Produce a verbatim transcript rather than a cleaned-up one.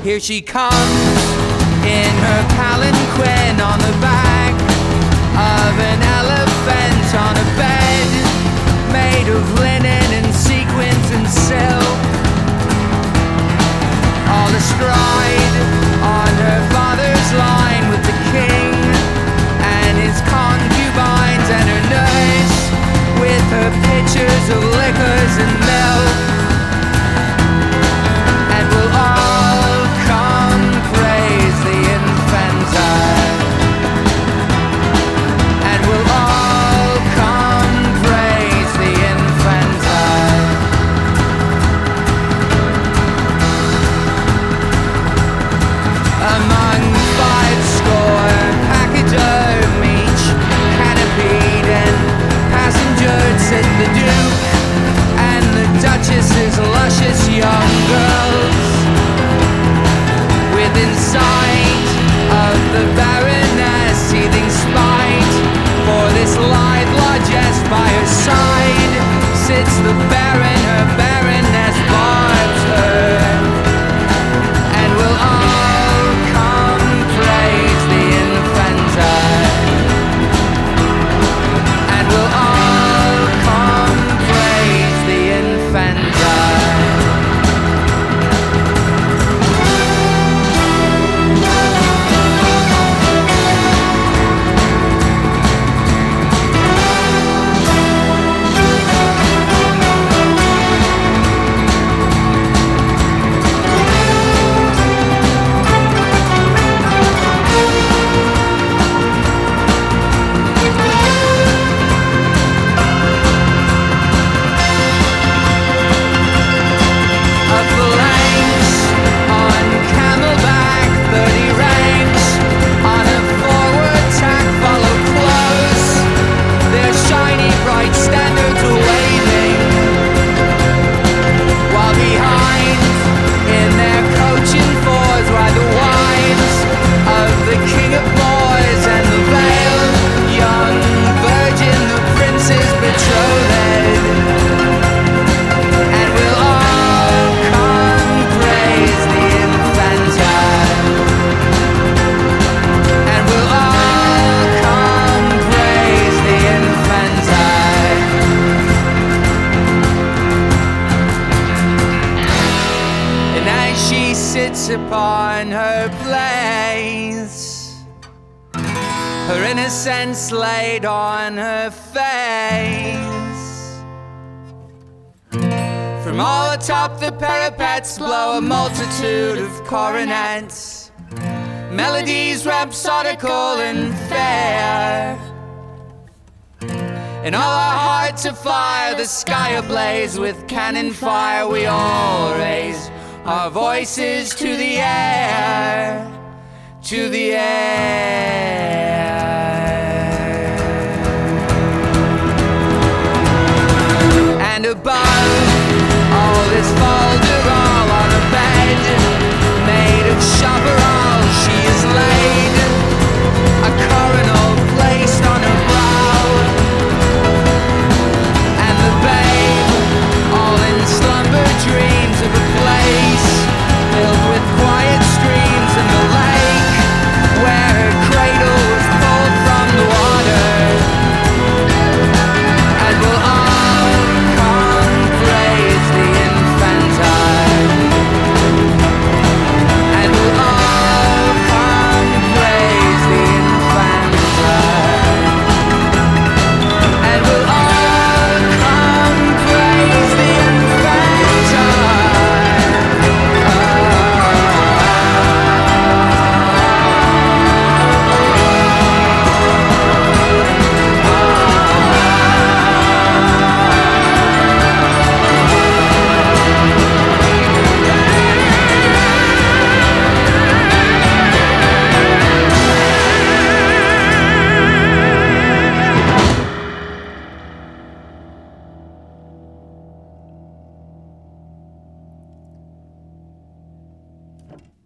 Here she comes in her palanquin on the back of an elephant on a bed made of linen and sequins and silk, all astride on her father's line with the king and his concubines and her nurse with her pitchers of liquors and milk. And we'll all come praise the infantile. And we'll all come praise the infantile. Among five score pachyderm each canopied and passengered sit the Duke and the Duchess's luscious young girls, within sight of the Baroness, seething spite for this lithe largesse. By her side sits the Baron, her Baroness barbs her, and we'll all come praise the infantile. And we'll all come praise the infantile. A phalanx on camelback, thirty ranks on a forward tack follow close, their shiny bright standards waving, while behind in their coach and fours ride the wives of the king of boys and the veiled young virgin, the prince's betrothed. And we'll all come praise the infantile. And we'll all come praise the infantile. And as she sits upon her place, her innocence laid on her face, from all atop the parapets blow a multitude of coronets, melodies rhapsodical and fair, and all our hearts afire, the sky ablaze with cannon fire. We all raise our voices to the air, to the air. And above all this folderol on a bed made of chaparral, she is laid, a coronal placed on her brow, and the babe all in slumber dreams of a place filled with quiet streams and the lake where her cradle was pulled from the water. And we'll all come praise the infantile. And we'll all come praise the infantile. And we'll all come praise the infantile.